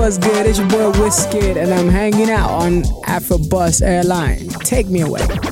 what's good? It's your boy Wizkid, and I'm hanging out on Afrobus Airline. Take me away.